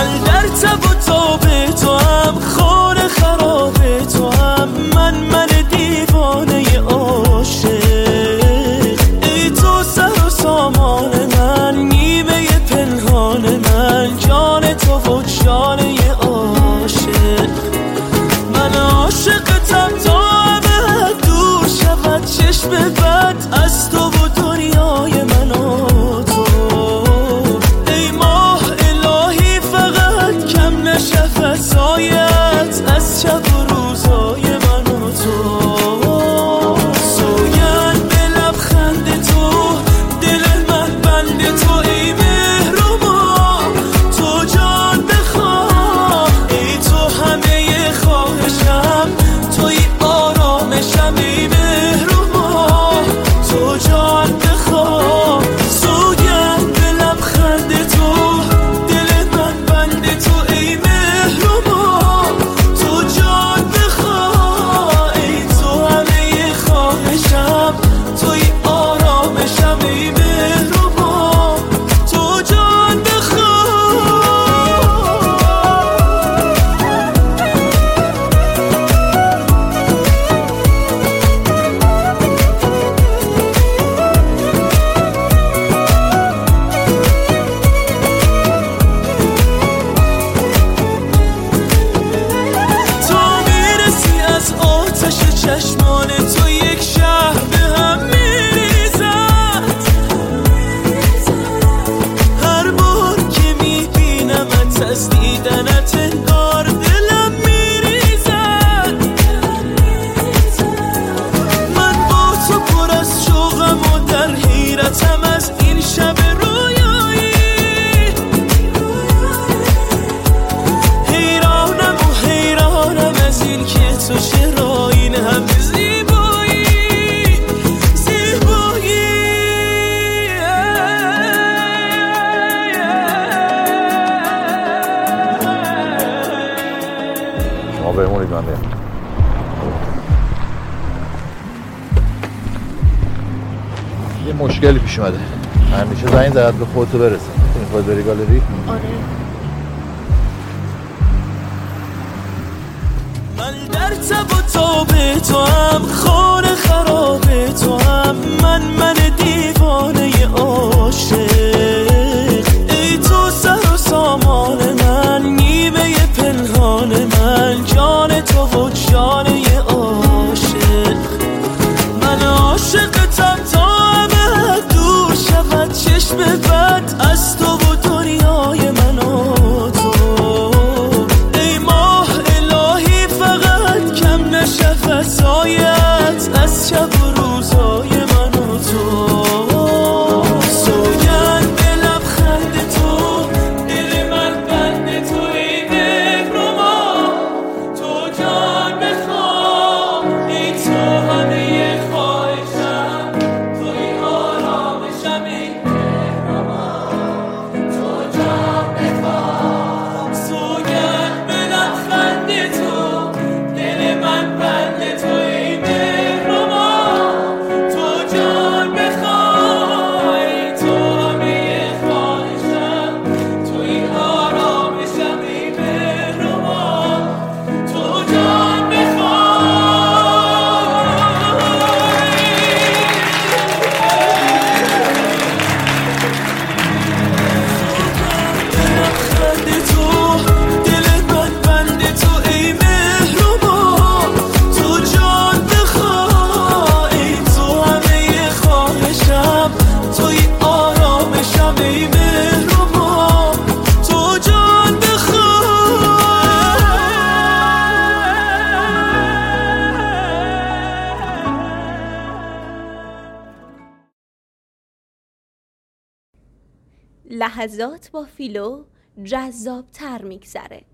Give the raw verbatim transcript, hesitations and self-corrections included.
من در تب و تاب تو هم، خانه خراب تو هم، من من دیوانه عاشق. ای تو سر و سامان من، نیمه پنهان من، جان تو و جانه عاشق. من عاشقتم تا ابد دور شود چشم بد از تو و دنیای من و تو. ای ماه الهی فقط کم نشه فضایت از شب و روزای من و تو. سوگند به لبخند تو، دل من بند تو، ای مهربان تو جان بخواه. ای تو همه خواهشم، توی آرامشم، ای مهربان تو جان بخواه. سوگند به لبخند تو، دل من بند تو، ای مهربان تو جان بخواه. ای تو همه خواهشم، توی آرامشم، ای مهربان تو جان بخواه. تو میرسی از آتش چشمان تو، یک شهر به هم میریزد. هر بار که میبینمت از دیدنت انگار دلم میریزد. من با تو پر از شوقم و در حیرتم از این شب رویایی. حیرانم و حیرانم از این که تو چرا این هم زیبایی زیبایی. شما بمونید من برم. یه مشکلی پیش اومده. همیشه زنگ زد به خودتو برسه. میخواد بری گالری؟ آره. من در تب و تاب تو هم، خانه خراب تو هم، من من دیوانه عاشق. ای تو سر و سامان من، نیمه پنهان من، جان تو و جانه عاشق. من عاشقتم تا ابد دور شود چشم بد از تو و دنیای من و تو. ای ماه الهی فقط کم نشه فضایت از شب و روزای من و تو. سوگند به لبخند تو، دل من بند تو، ای مهربان تو جان بخواه. ای تو همه خواهشم، توی آرامشم، ای مهربان تو جان بخواه. سوگند به لبخند تو، دل من بند تو، ای مهربان تو جان بخواه. ای تو همه خواهشم، توی آرامشم، ای مهربان تو جان بخواه. لبخند تو، دل من بند تو، ای مهربان تو جان بخواه. ای تو همه خواهشم، توی آرامشم، ای مهربان تو جان بخواه. لحظات با فیلو جذاب‌تر میگذره.